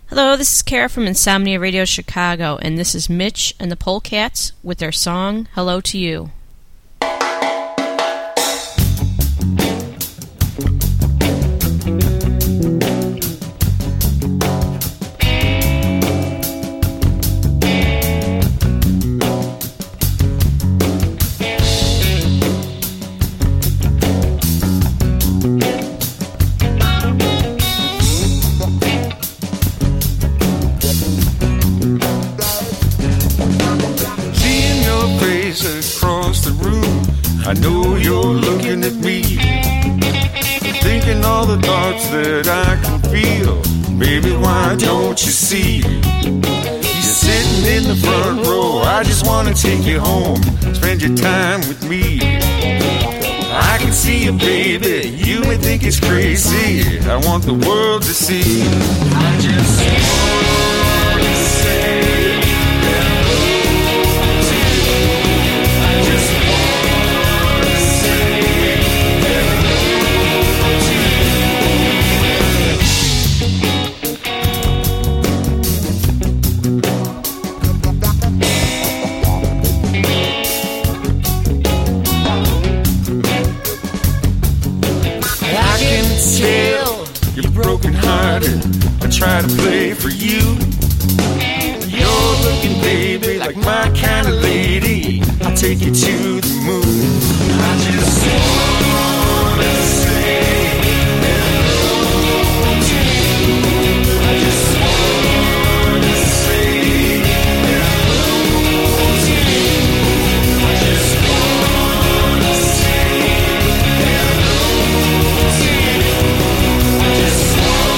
Hello, this is Kara from Insomnia Radio Chicago, and this is Mitch and the Polecats with their song, Hello to You. I know you're looking at me, thinking all the thoughts that I can feel. Baby, why don't you see? You're sitting in the front row. I just want to take you home, spend your time with me. I can see you, baby. You may think it's crazy. I want the world to see. I just want to say I try to play for you. You're looking, baby, like my kind of lady. I'll take you to the moon. I just wanna say hello to you. I just wanna say hello to you. I just wanna say hello to you. I just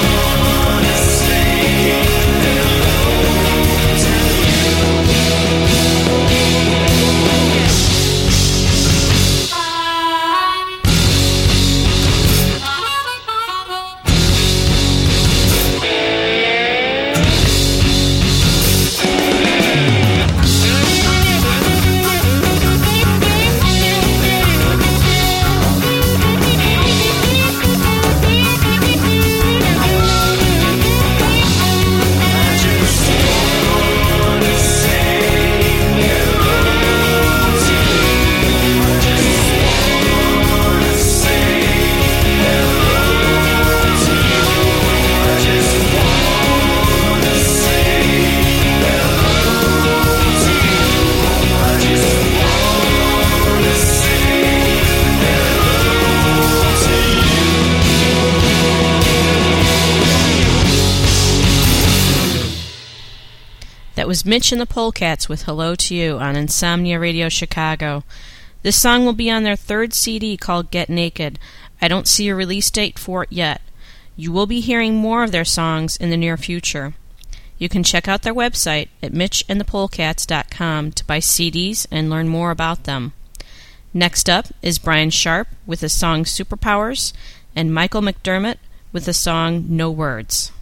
That was Mitch and the Polecats with Hello to You on Insomnia Radio Chicago. This song will be on their third CD called Get Naked. I don't see a release date for it yet. You will be hearing more of their songs in the near future. You can check out their website at mitchandthepolecats.com to buy CDs and learn more about them. Next up is Brian Sharp with the song Superpowers and Michael McDermott with the song No Words.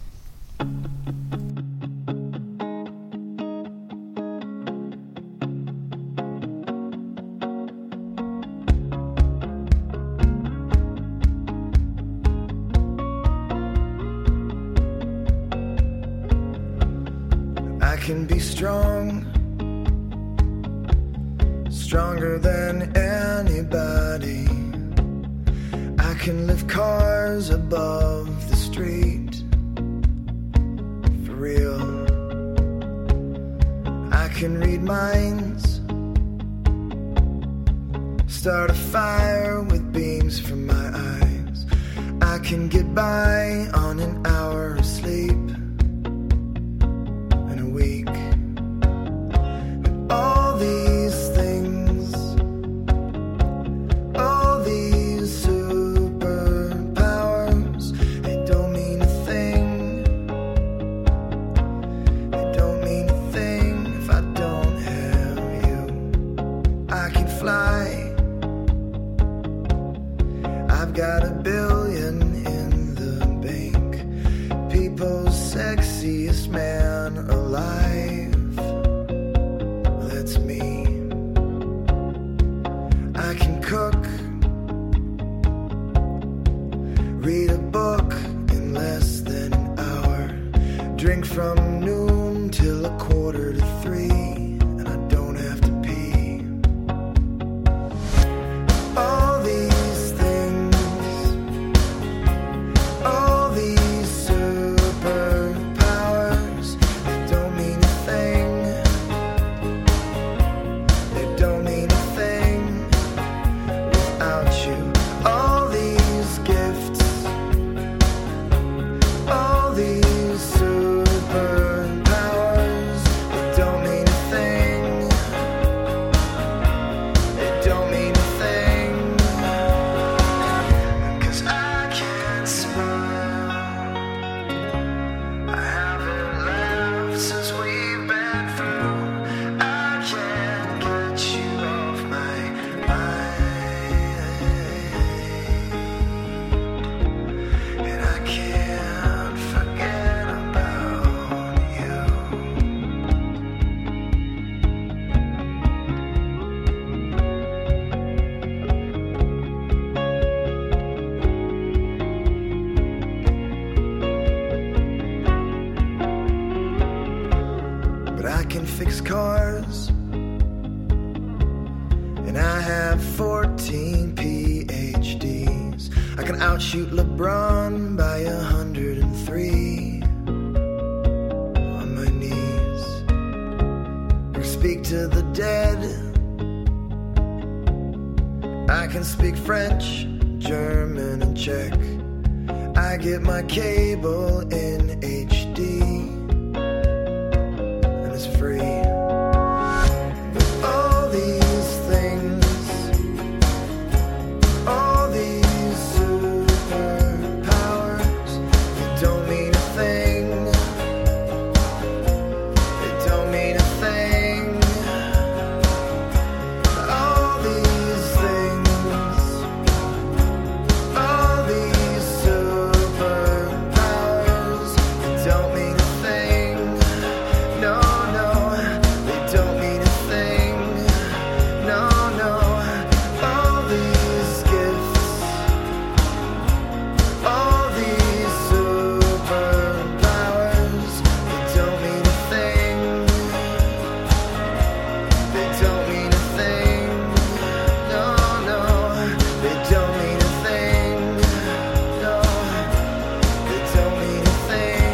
I can be strong, stronger than anybody. I can lift cars above the street, for real. I can read minds, start a fire with beams from my eyes. I can get by on an hour of sleep in a week. But all these things, all these superpowers, they don't mean a thing. They don't mean a thing if I don't have you. I can fly, I've got $1 billion in the bank. People's sexiest man alive, that's me. I can cook, read a book in less than an hour, drink from noon till 2:45, and I don't have to pee. All these things, all these superpowers, they don't mean a thing. They don't mean a thing without you. All these gifts, all these superpowers, they don't mean a thing. They don't mean a thing. 'Cause I can't smile. I haven't laughed since we've been through. I can't get you off my mind, and I can't forget about you. But I can fix cars, and I have 14 PhDs. I can outshoot LeBron by 103 on my knees. Or speak to the dead. I can speak French, German, and Czech. I get my cable in HD, and it's free. All these things, all these superpowers, they don't mean a thing. They don't mean a thing. All these things, all these superpowers, they don't mean a thing. No, no, they don't mean a thing. No, no, all these gifts, all these superpowers, they don't mean a thing. They don't mean a thing. No, no, they don't mean a thing. No, they don't mean a thing.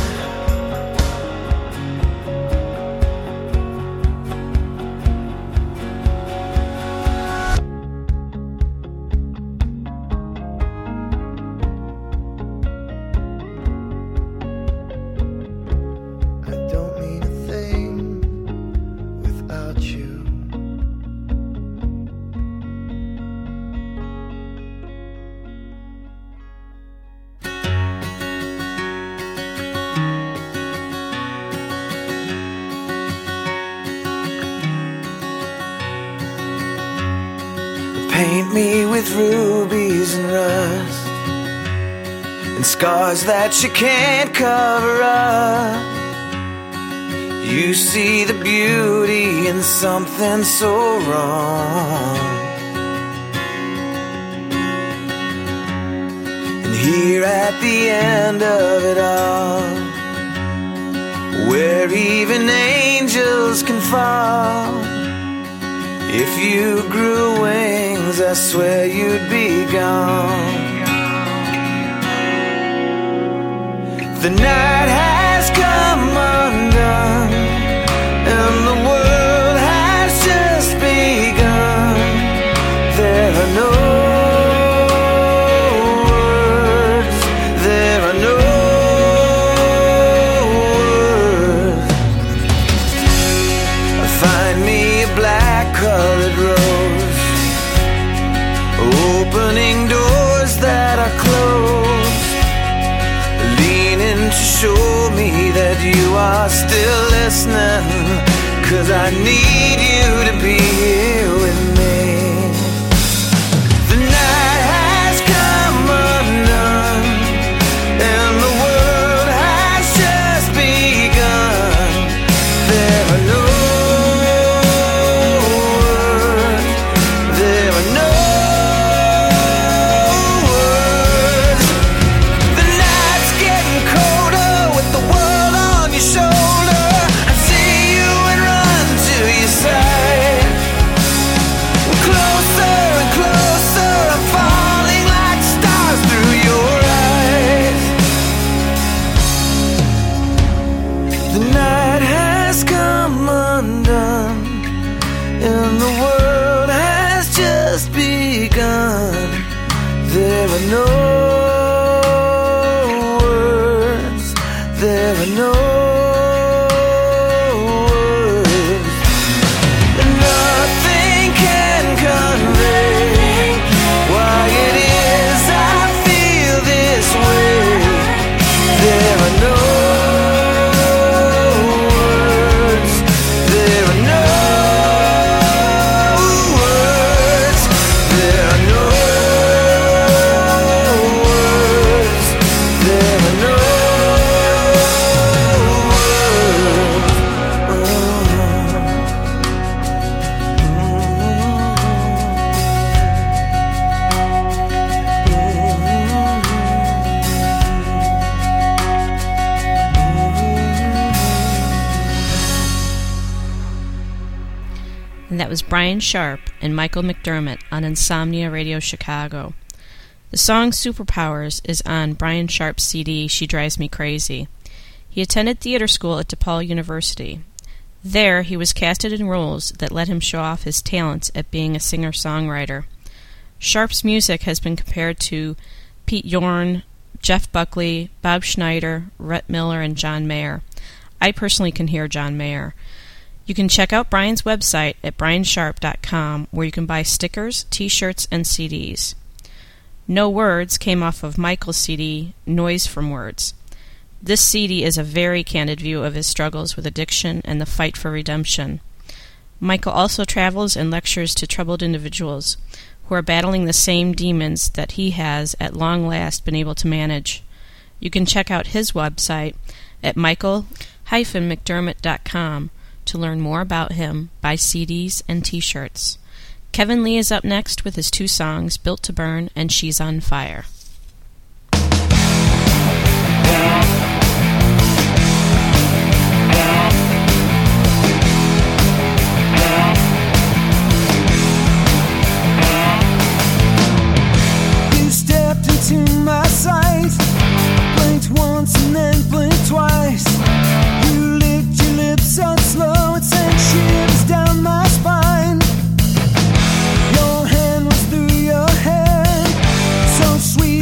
I don't mean a thing without you. Paint me with rubies and rust, and scars that you can't cover up. You see the beauty in something so wrong, and here at the end of it all, where even angels can fall, if you grew wings, I swear you'd be gone. The night has come undone, and the world has just begun. There are no words, there are no words. Find me a black-colored rose, opening doors that are closed, leaning to show me that you are still listening, 'cause I need you to be here with me. The night has come undone, and the world has just begun. There are no words, there are no words. The night's getting colder with the world The night has come undone, and the world has just begun. There are no words, there are no words. Nothing can convey why it is I feel this way. There are no words, there are no words, there are no words, there are no And that was Brian Sharp and Michael McDermott on Insomnia Radio Chicago. The song Superpowers is on Brian Sharp's CD, She Drives Me Crazy. He attended theater school at DePaul University. There, he was casted in roles that let him show off his talents at being a singer-songwriter. Sharp's music has been compared to Pete Yorn, Jeff Buckley, Bob Schneider, Rhett Miller, and John Mayer. I personally can hear John Mayer. You can check out Brian's website at briansharp.com, where you can buy stickers, t-shirts, and CDs. No Words came off of Michael's CD, Noise from Words. This CD is a very candid view of his struggles with addiction and the fight for redemption. Michael also travels and lectures to troubled individuals who are battling the same demons that he has at long last been able to manage. You can check out his website at michael-mcdermott.com to learn more about him, buy CDs and t-shirts. Kevin Lee is up next with his two songs, Built to Burn and She's on Fire. You stepped into my sight, blinked once and then blinked twice. You licked your lips so slow it sent shivers down my spine. Your hand was through your hair, so sweet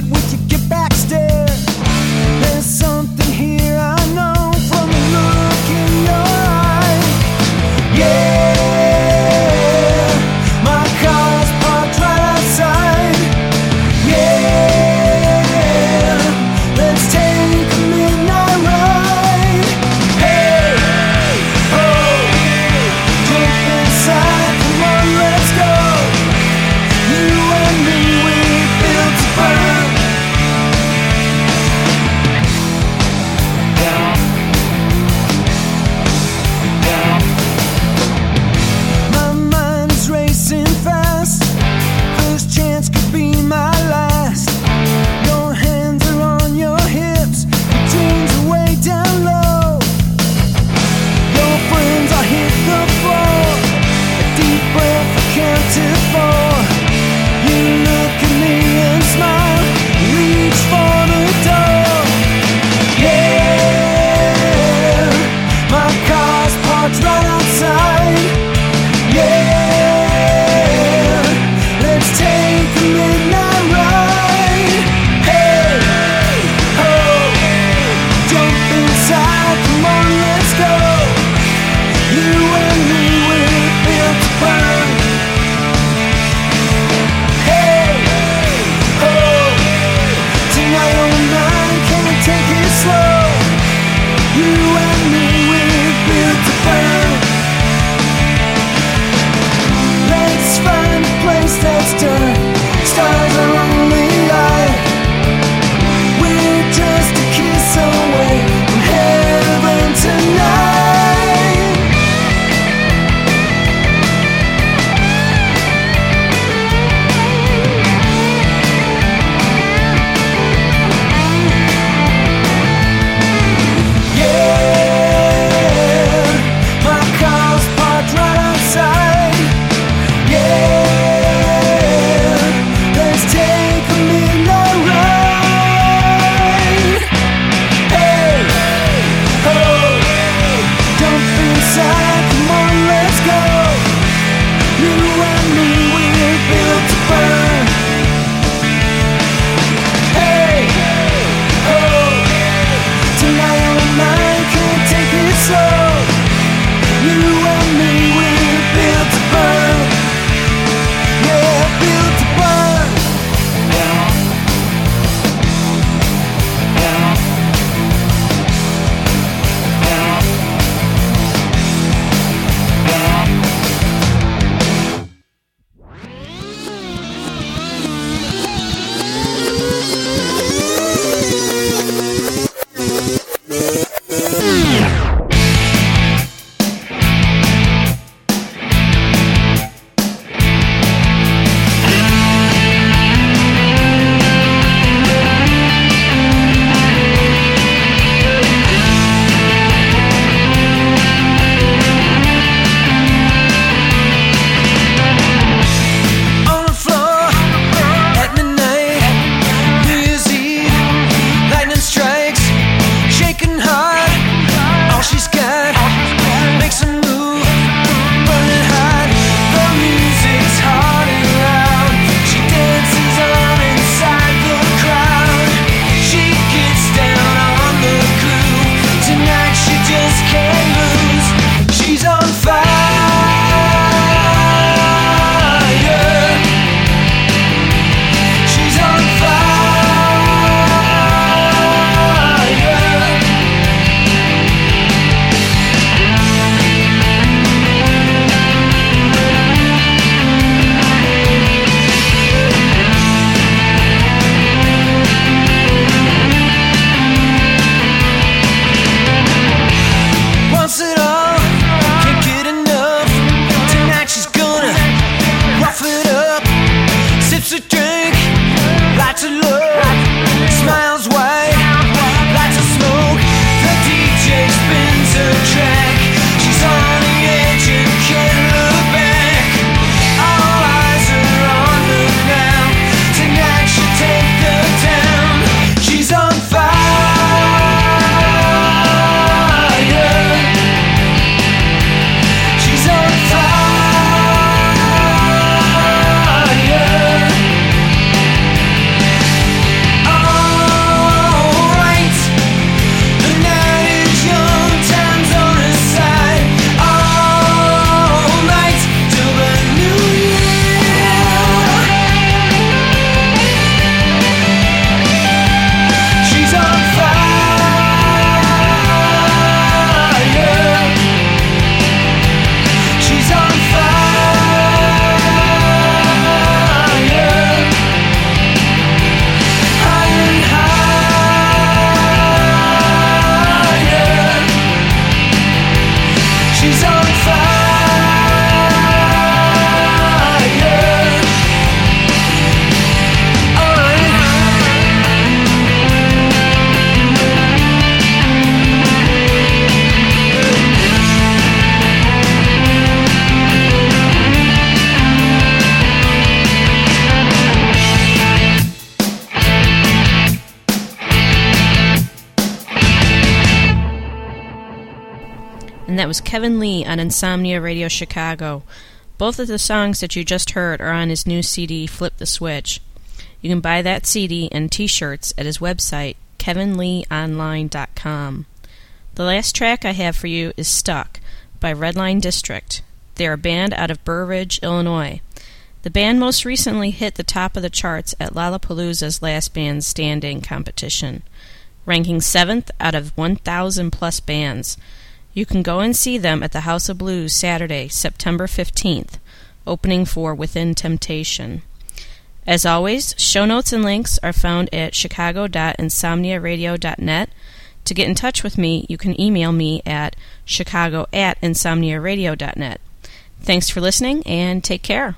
and that was Kevin Lee on Insomnia Radio Chicago. Both of the songs that you just heard are on his new CD, Flip the Switch. You can buy that CD and t-shirts at his website, kevinleeonline.com. The last track I have for you is Stuck by Redline District. They're a band out of Burr Ridge, Illinois. The band most recently hit the top of the charts at Lollapalooza's Last Band Standing competition, ranking 7th out of 1,000 plus bands. You can go and see them at the House of Blues Saturday, September 15th, opening for Within Temptation. As always, show notes and links are found at chicago.insomniaradio.net. To get in touch with me, you can email me at chicago@insomniaradio.net. Thanks for listening, and take care.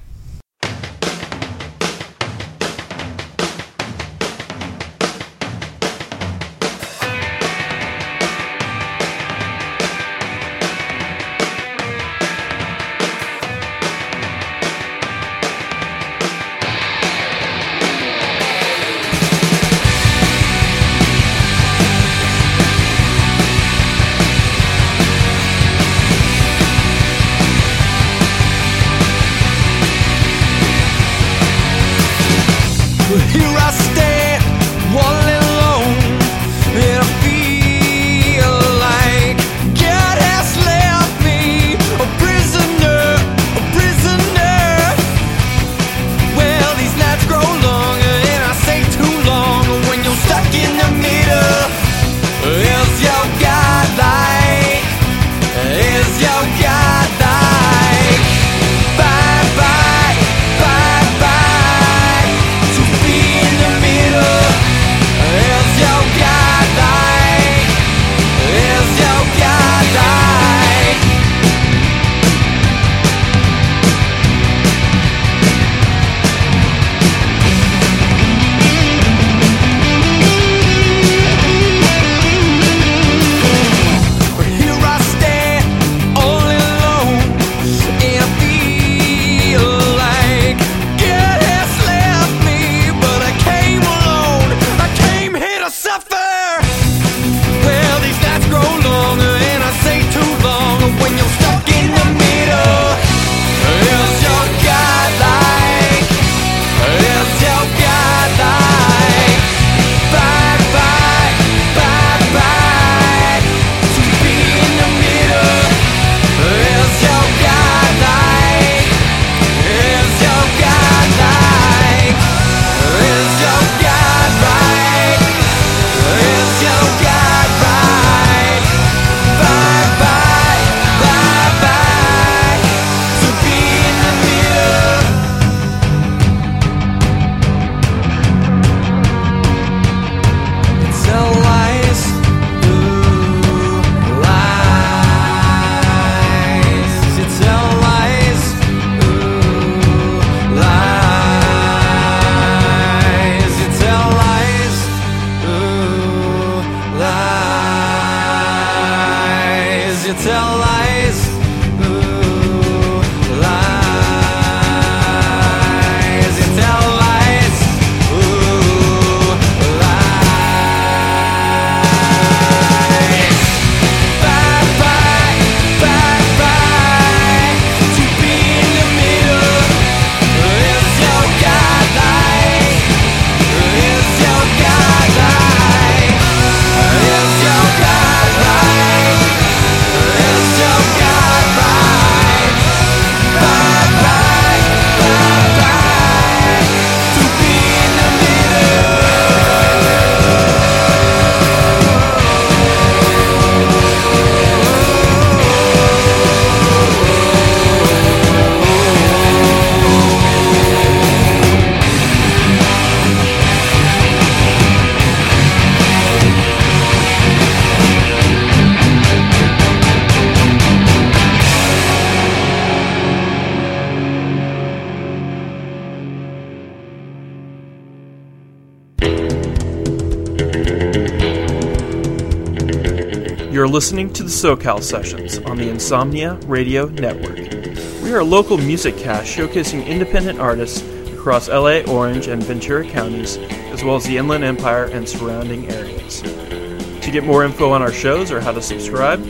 You're listening to the SoCal Sessions on the Insomnia Radio Network. We are a local music cast showcasing independent artists across LA, Orange, and Ventura counties, as well as the Inland Empire and surrounding areas. To get more info on our shows or how to subscribe,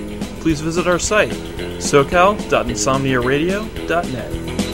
please visit our site, socal.insomniaradio.net.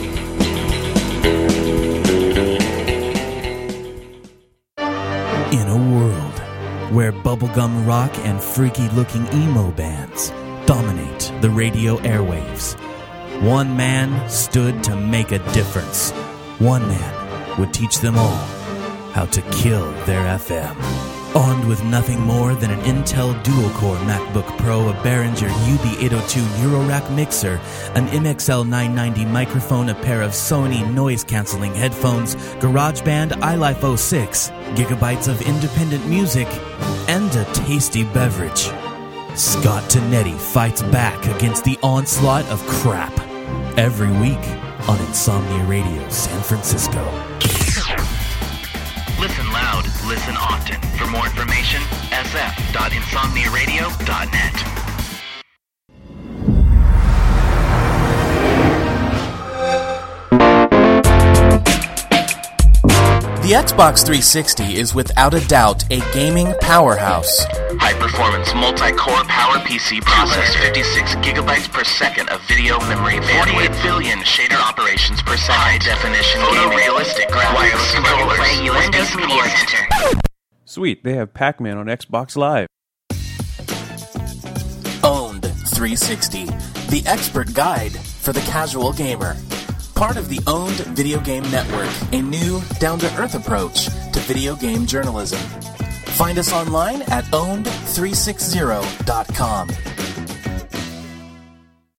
In a world where bubblegum rock and freaky-looking emo bands dominate the radio airwaves, one man stood to make a difference. One man would teach them all how to kill their FM. Armed with nothing more than an Intel dual-core MacBook Pro, a Behringer UB802 Eurorack mixer, an MXL 990 microphone, a pair of Sony noise-canceling headphones, GarageBand iLife 06, gigabytes of independent music, and a tasty beverage, Scott Tonetti fights back against the onslaught of crap every week on Insomnia Radio San Francisco. Listen loud, listen often. For more information, sf.insomniaradio.net. The Xbox 360 is without a doubt a gaming powerhouse. High-performance multi-core power PC processor, 56 gigabytes per second of video memory, 48 billion shader operations per second, high-definition photorealistic graphics, wireless controllers, Windows Media Center. Sweet, they have Pac-Man on Xbox Live. Owned 360, the expert guide for the casual gamer. Part of the Owned Video Game Network, a new, down-to-earth approach to video game journalism. Find us online at owned360.com.